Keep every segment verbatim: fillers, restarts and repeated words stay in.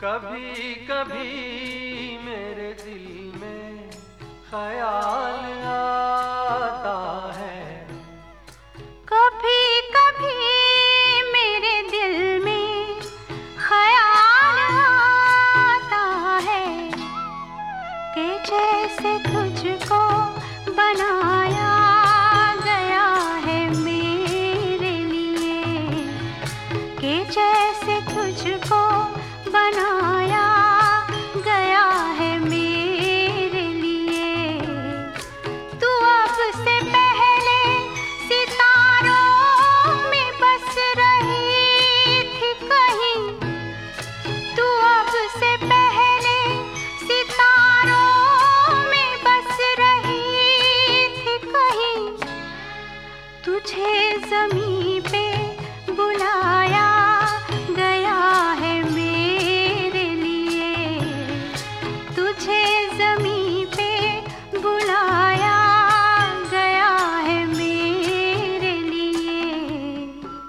कभी कभी मेरे दिल में ख्याल आता है, कभी कभी मेरे दिल में ख्याल आता है कि जैसे तुझको बनाया गया है मेरे लिए, कि जैसे तुझको बनाया गया है मेरे लिए। तू अब से पहले सितारों में बस रही थी कहीं, तू अब से पहले सितारों में बस रही थी कहीं। तुझे ज़मीं पे बुलाया गया है मेरे लिए, तुझे ज़मीं पे बुलाया गया है मेरे लिए।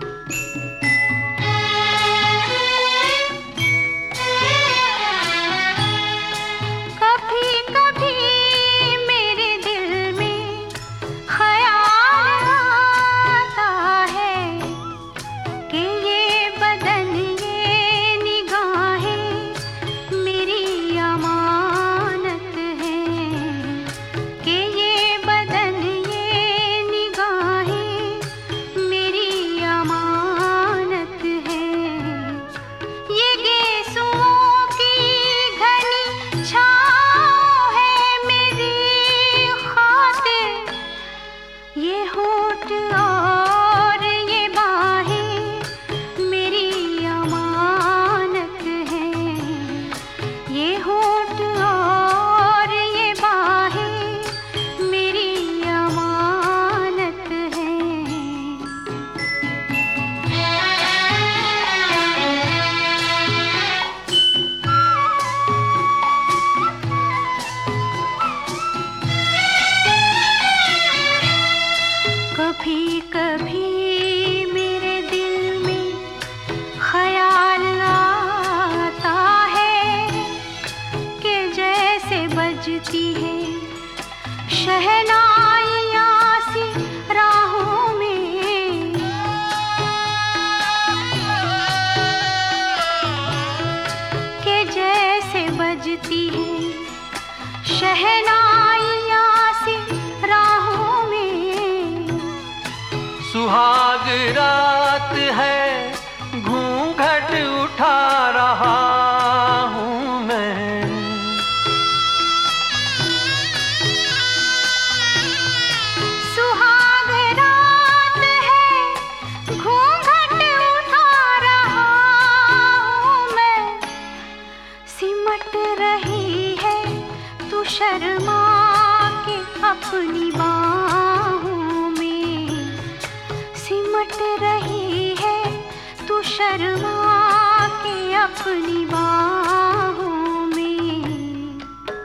कभी कभी मेरे दिल में ख्याल आता है कि ये बदन ये निगाहें मेरी अमानत हैं, कि ये बदन ये निगाहें मेरी अमानत हैं। ये गेसुओं की घनी छाँव है मेरी खातिर, ये होठ और ये बाहें मेरी अमानत हैं, ये होठ और ये बाहें मेरी अमानत हैं। कभी कभी मेरे दिल में ख्याल आता है कि जैसे बजती है शहनाइयाँ सी राहों में, कि जैसे बजती है शहनाइयाँ सी राहों में। सुहाग रात है घूंघट उठा रहा हूँ मैं, सुहाग रात है घूंघट उठा रहा हूँ मैं। सिमट रही है तू शर्मा के अपनी बाहों में, सिमट रही है तू शर्मा के अपनी बाहों में।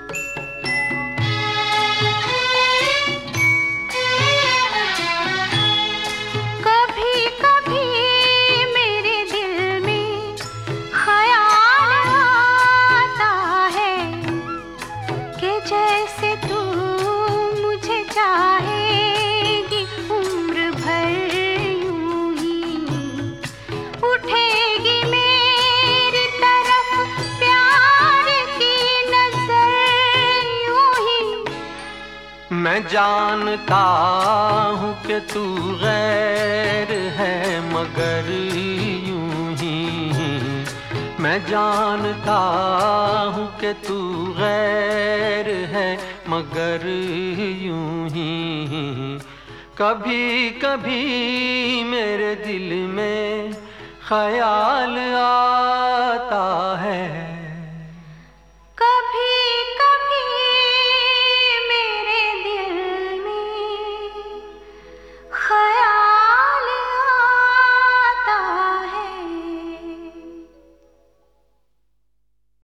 कभी कभी मेरे दिल में ख्याल आता है कि जैसे तू मुझे चाहेगी उम्र भर यूं ही, उठेगी मेरी तरफ प्यार की नजर यूं ही। मैं जानता हूँ कि तू गैर है मगर यूं ही, मैं जानता हूँ कि तू गैर है मगर यूं ही। कभी कभी मेरे दिल में ख्याल आता है।